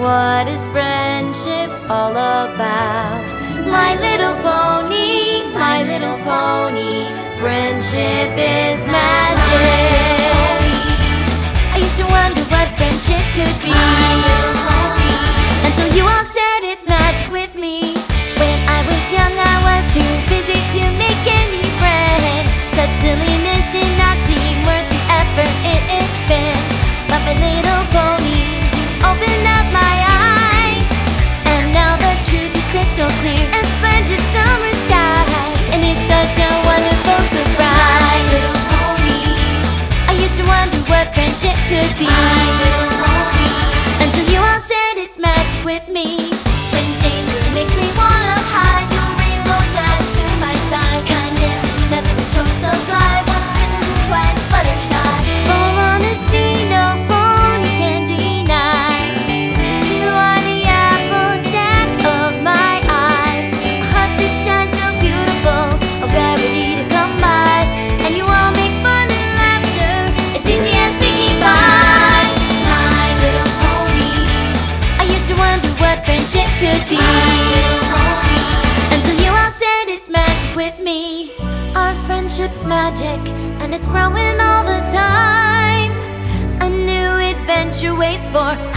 What is friendship all about? My little pony, my little pony, friendship is magic. I used to wonder what friendship could be, until you all shared its magic with me. When I was young, I was too busy to make any friends. Such silliness did not seem worth the effort it expends. But my little ponies, you opened up my eyes, and now the truth is crystal clear and splendid summer skies, and it's such a wonderful surprise. My little pony, I used to wonder what friendship could be, until you all shared its magic with me. When danger makes me wanna hide, your rainbow dash to my side. Kindness is never a choice of life, once bitten, twice fluttershy. For honesty, no pony can deny. You are the applejack of my eye, a heart that shines so beautiful, a rarity to come by. And you all make fun and laughter as easy as piggy pie. My little pony, I used to wonder what friendship could be, until you all shared its magic with me. Our friendship's magic, and it's growing all the time. A new adventure waits for